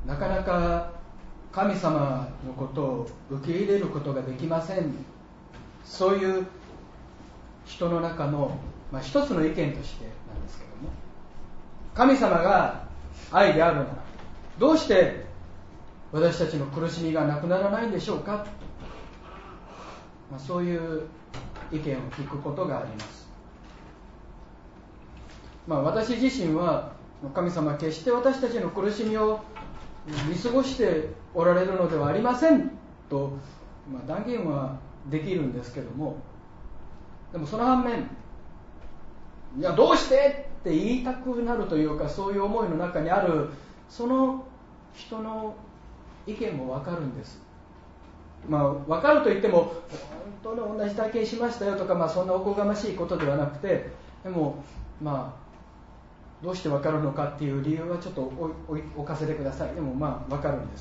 なかなか神様のことを受け入れることができません。そういう人の中の、一つの意見としてなんですけども、神様が愛であるならどうして私たちの苦しみがなくならないんでしょうか。そういう意見を聞くことがあります。私自身は神様は決して私たちの苦しみを見過ごしておられるのではありませんと、断言はできるんですけども、でもその反面、いやどうしてって言いたくなるというか、そういう思いの中にあるその人の意見も分かるんです。分かると言っても本当に同じ体験しましたよとか、そんなおこがましいことではなくて、でもどうして分かるのかっていう理由はちょっと置かせてください。でも分かるんです。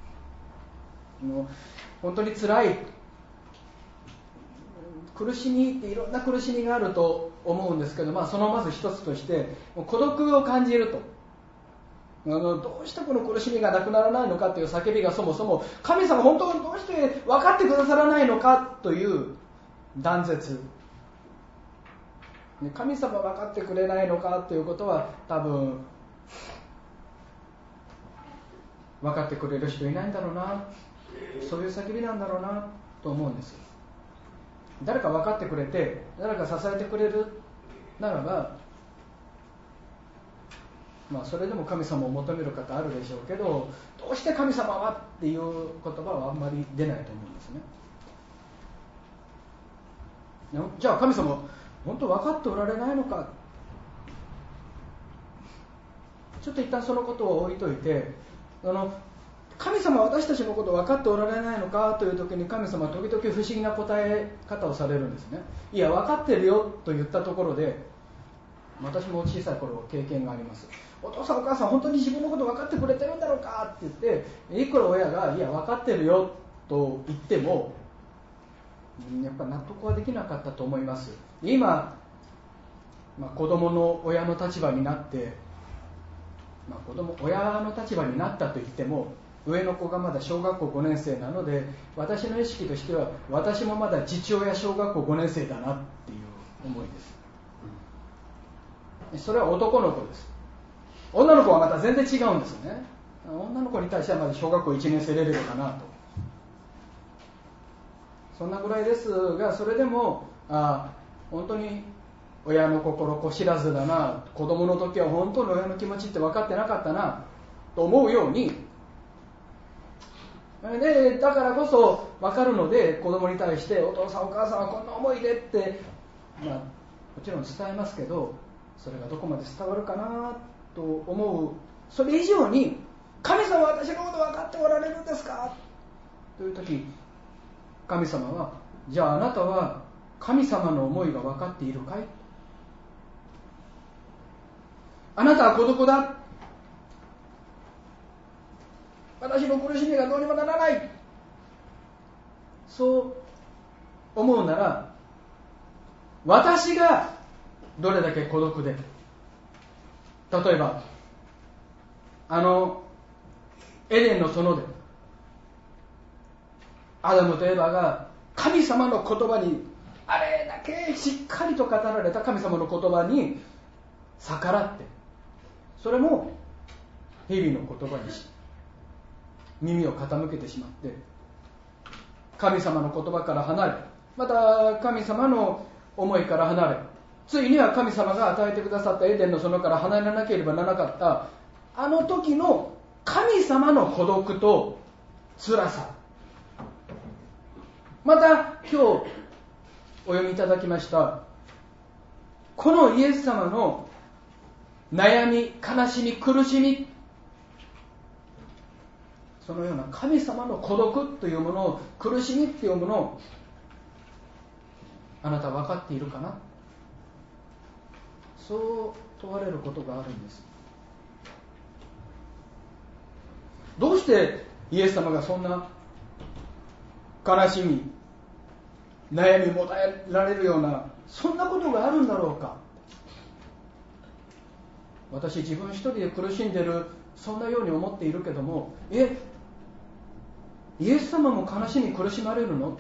本当に辛い苦しみっていろんな苦しみがあると思うんですけど、そのまず一つとして孤独を感じると、どうしてこの苦しみがなくならないのかという叫びがそもそも神様本当にどうして分かってくださらないのかという断絶、神様分かってくれないのかということは多分分かってくれる人いないんだろうな、そういう叫びなんだろうなと思うんです。誰か分かってくれて誰か支えてくれるならば、それでも神様を求める方あるでしょうけど、どうして神様はっていう言葉はあんまり出ないと思うんですね。じゃあ神様本当分かっておられないのか、ちょっと一旦そのことを置いといて、神様は私たちのことを分かっておられないのかという時に、神様は時々不思議な答え方をされるんですね。いや分かってるよと言ったところで、私も小さい頃経験があります。お父さんお母さん本当に自分のこと分かってくれてるんだろうかって言って、いくら親がいや分かってるよと言ってもやっぱ納得はできなかったと思います。今、子供の親の立場になって、親の立場になったと言っても上の子がまだ小学校5年生なので、私の意識としては私もまだ父親小学校5年生だなっていう思いです。それは男の子です。女の子はまた全然違うんですよね。女の子に対してはまだ小学校1年生レベルかなと、そんなぐらいですが、それでも本当に親の心子知らずだな、子供の時は本当に親の気持ちって分かってなかったなと思うように、でだからこそ分かるので、子供に対してお父さんお母さんはこんな思いでって、もちろん伝えますけど、それがどこまで伝わるかなと思う。それ以上に神様は私のこと分かっておられるんですかという時、神様はじゃああなたは神様の思いが分かっているかい、あなたは孤独だ、私の苦しみがどうにもならない、そう思うなら、私がどれだけ孤独で、例えばエデンの園でアダムとエバが神様の言葉に、あれだけしっかりと語られた神様の言葉に逆らって、それも蛇の言葉に耳を傾けてしまって、神様の言葉から離れ、また神様の思いから離れ、ついには神様が与えてくださったエデンの園から離れなければならなかったあの時の神様の孤独と辛さ、また今日お読みいただきましたこのイエス様の悩み、悲しみ、苦しみ、そのような神様の孤独というものを、苦しみというものをあなたは分かっているかな、そう問われることがあるんです。どうしてイエス様がそんな悲しみ、悩みもたえられるようなそんなことがあるんだろうか。私自分一人で苦しんでいるそんなように思っているけども、イエス様も悲しみ苦しまれるの？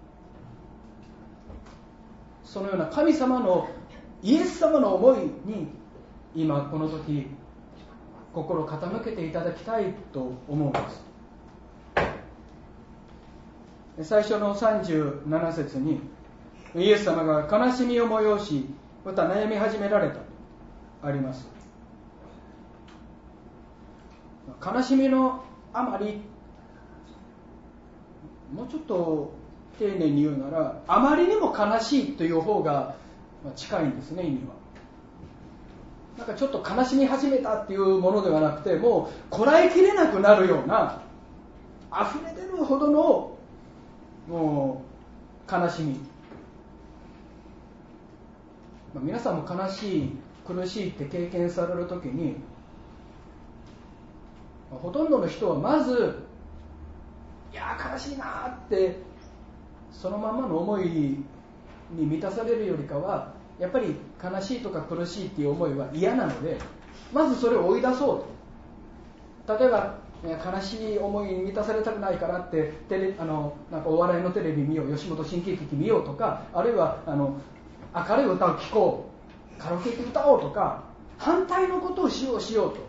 そのような神様のイエス様の思いに今この時心を傾けていただきたいと思うんです。最初の37節にイエス様が悲しみを催しまた悩み始められたとあります。悲しみのあまり、もうちょっと丁寧に言うなら、あまりにも悲しいという方が近いんですね、意味は。なんかちょっと悲しみ始めたっていうものではなくて、もうこらえきれなくなるような溢れ出るほどのもう悲しみ。皆さんも悲しい苦しいって経験されるときに、ほとんどの人はまずいや悲しいなってそのままの思いに満たされるよりかは、やっぱり悲しいとか苦しいっていう思いは嫌なので、まずそれを追い出そうと。例えば悲しい思いに満たされたくないからってなんかお笑いのテレビ見よう、吉本新喜劇見ようとか、あるいは明るい歌を聴こう、カラオケで歌おうとか、反対のことをしようと。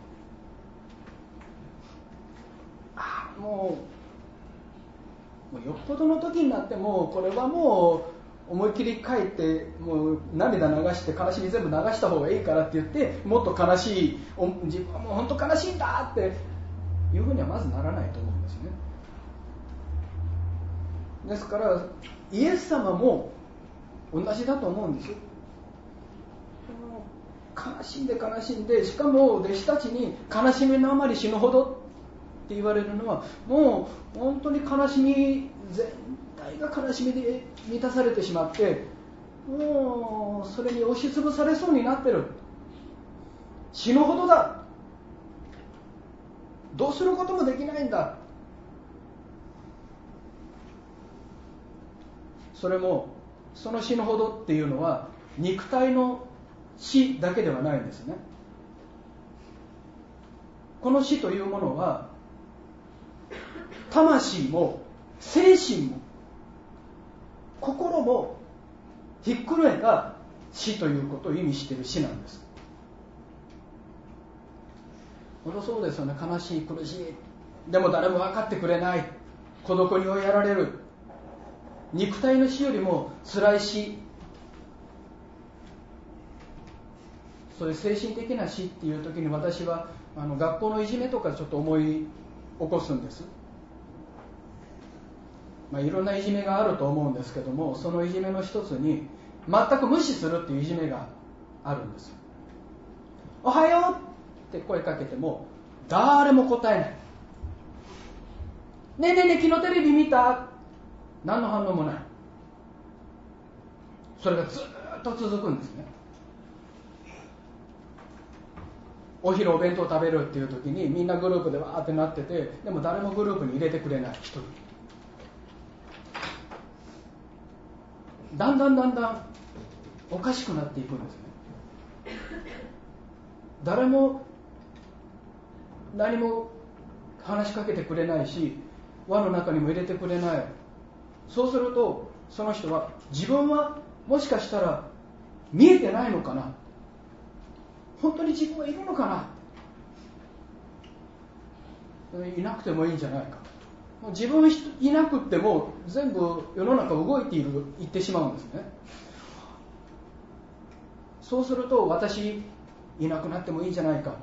もうよっぽどの時になってもこれはもう思い切り帰ってもう涙流して悲しみ全部流した方がいいからって言って、もっと悲しい、自分はもう本当悲しいんだっていうふうにはまずならないと思うんですね。ですからイエス様も同じだと思うんですよ。悲しんで、しかも弟子たちに悲しみのあまり死ぬほどって言われるのは、もう本当に悲しみ全体が悲しみで満たされてしまって、もうそれに押しつぶされそうになってる。死ぬほどだ、どうすることもできないんだ。それもその死ぬほどっていうのは肉体の死だけではないんですね。この死というものは魂も精神も心もひっくるめた死ということを意味している死なんです。本当そうですよね。悲しい苦しい、でも誰も分かってくれない、孤独に追いやられる、肉体の死よりも辛い死、そういう精神的な死っていう時に私は学校のいじめとかちょっと思い起こすんです。いろんないじめがあると思うんですけども、そのいじめの一つに全く無視するっていういじめがあるんです。おはようって声かけても誰も答えない。ねえねえねえ昨日テレビ見た？何の反応もない。それがずっと続くんですね。お昼お弁当食べるっていう時にみんなグループでわーってなってて、でも誰もグループに入れてくれない。一人だんだんおかしくなっていくんですね。誰も何も話しかけてくれないし、輪の中にも入れてくれない。そうするとその人は自分はもしかしたら見えてないのかな、本当に自分はいるのかな、いなくてもいいんじゃないか、自分いなくっても全部世の中動いている言ってしまうんですね。そうすると私いなくなってもいいんじゃないか、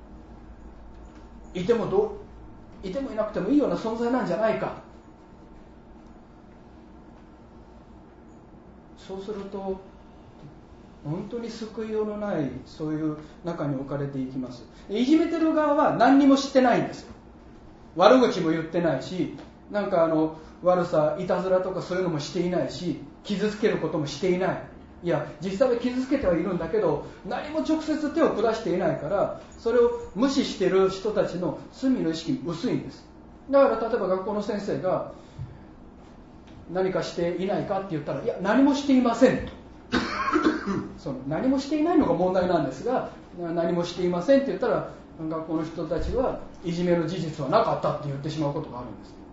いてもいなくてもいいような存在なんじゃないか。そうすると本当に救いようのないそういう中に置かれていきます。いじめてる側は何にも知ってないんですよ。悪口も言ってないし、なんか悪さいたずらとかそういうのもしていないし、傷つけることもしていない。いや実際は傷つけてはいるんだけど何も直接手を下していないから、それを無視している人たちの罪の意識薄いんです。だから例えば学校の先生が何かしていないかって言ったら、いや何もしていませんとその何もしていないのが問題なんですが、何もしていませんって言ったら学校の人たちはいじめの事実はなかったって言ってしまうことがあるんです。